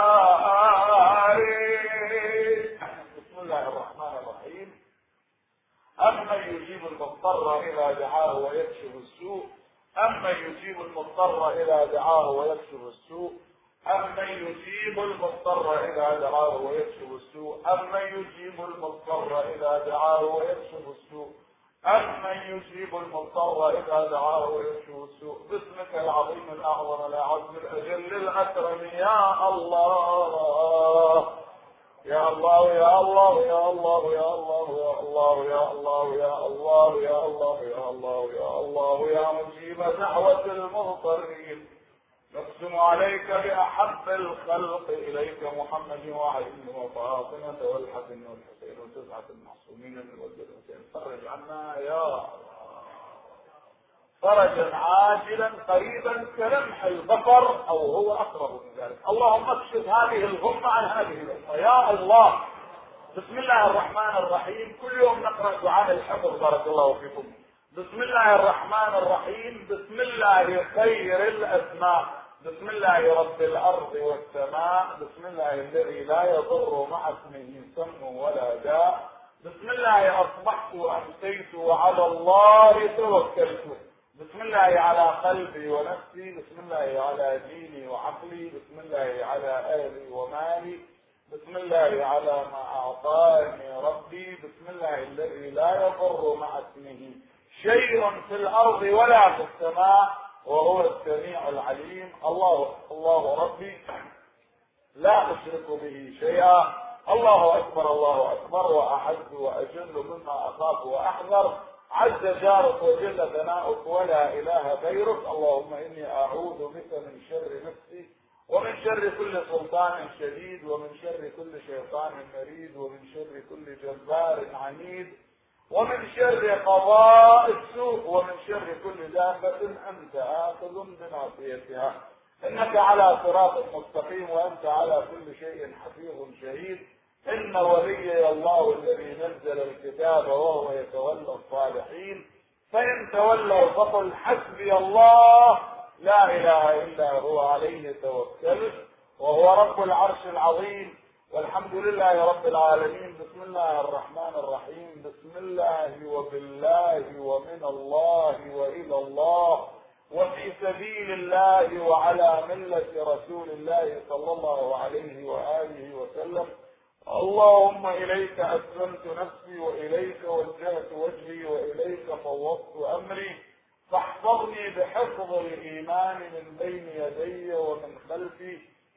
بسم الله الرحمن الرحيم. أمن يجيب المضطر إذا دعاه ويكشف السوء، أمن يجيب المضطر إذا دعاه ويكشف السوء، أمن يجيب المضطر إذا دعاه ويكشف السوء، أمن يجيب المضطر إذا دعاه ويكشف السوء، أمن يجيب المضطر إذا دعاه ويكشف السوء. باسمك العظيم الأعظم الأعز الأجل الأكرم يا الله يا الله يا الله يا الله يا الله يا الله يا الله يا الله يا الله يا الله يا الله يا مجيب دعوة المضطرين، نقسم عليك بأحب الخلق إليك محمد وعلي وفاطمة والحسن والحسين وتسعة المعصومين من ولد الحسين. فرج عنا يا الله فرجا عاجلا قريبا كلمح البصر او هو اقرب من ذلك. اللهم اكشف هذه الغمة عن هذه الامة يا الله. بسم الله الرحمن الرحيم. كل يوم نقرأ دعاء الحفظ بارك الله فيكم. بسم الله الرحمن الرحيم. بسم الله خير الاسماء، بسم الله رب الارض والسماء، بسم الله الذي لا يضر مع اسمه سم ولا داء، بسم الله اصبحت وامسيت وعلى الله توكلت، بسم الله على قلبي ونفسي، بسم الله على ديني وعقلي، بسم الله على اهلي ومالي، بسم الله على ما اعطاني ربي، بسم الله الذي لا يضر مع اسمه شيء في الارض ولا في السماء وهو السميع العليم. الله الله ربي لا اشرك به شيئا. الله اكبر الله اكبر واعز واجل مما اخاف واحذر. عز جارك وجل ثناؤك ولا اله غيرك. اللهم اني اعوذ بك من شر نفسي ومن شر كل سلطان شديد ومن شر كل شيطان مريد ومن شر كل جبار عنيد ومن شر قضاء السوء ومن شر كل دابة أنت آخذ بناصيتها. إنك على صراط مستقيم وأنت على كل شيء حفيظ شهيد. إن وليي الله الذي نزل الكتاب وهو يتولى الصالحين، فإن تولوا فقل حسبي الله لا إله إلا هو عليه توكلت وهو رب العرش العظيم. والحمد لله رب العالمين. بسم الله الرحمن الرحيم. بسم الله وبالله ومن الله وإلى الله وفي سبيل الله وعلى ملة رسول الله صلى الله عليه وآله وسلم. اللهم إليك أسلمت نفسي وإليك وجهت وجهي وإليك فوضت أمري، فاحفظني بحفظ الإيمان من بين يدي ومن خلفي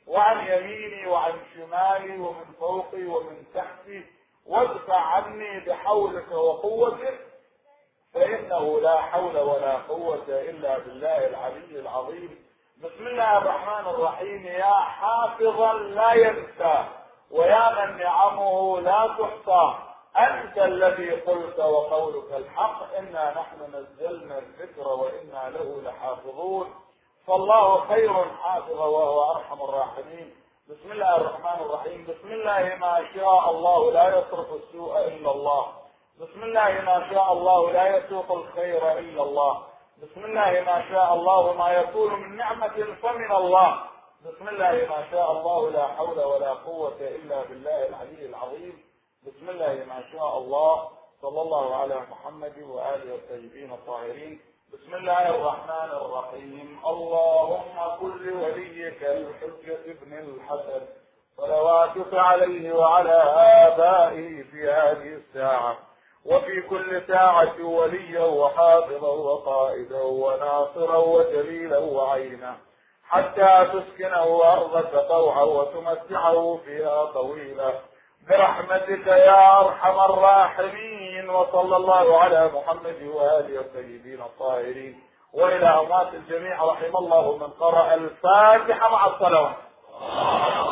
وعن يميني وعن شمالي ومن فوقي ومن تحتي، وادفع عني بحولك وقوتك، فإنه لا حول ولا قوة إلا بالله العلي العظيم. بسم الله الرحمن الرحيم. يا حافظا لا ينسى، ويا من نعمه لا تحصى، أنت الذي قلت وقولك الحق، إنا نحن نزلنا الذكر وإنا له لحافظون، فالله خير حافظا وهو أرحم الراحمين. بسم الله الرحمن الرحيم. بسم الله ما شاء الله لا يصرف السوء إلا الله، بسم الله ما شاء الله لا يسوق الخير إلا الله، بسم الله ما شاء الله ما يكون من نعمة فمن الله، بسم الله ما شاء الله لا حول ولا قوة إلا بالله العلي العظيم. بسم الله ما شاء الله. صلى الله على محمد وآله الطيبين الطاهرين. بسم الله الرحمن الرحيم. اللهم كن لوليك الحجة ابن الحسن صلواتك عليه وعلى آبائه في هذه الساعة وفي كل ساعة وليا وحافظا وقائدا وناصرا ودليلا وعينا، حتى تسكنه أرضك طوعا وتمتعه فيها طويلا برحمتك يا أرحم الراحمين. وصلى الله على محمد وآله الطيبين الطاهرين. وإلى أموات الجميع رحم الله من قرأ الفاتحة مع الصلوات.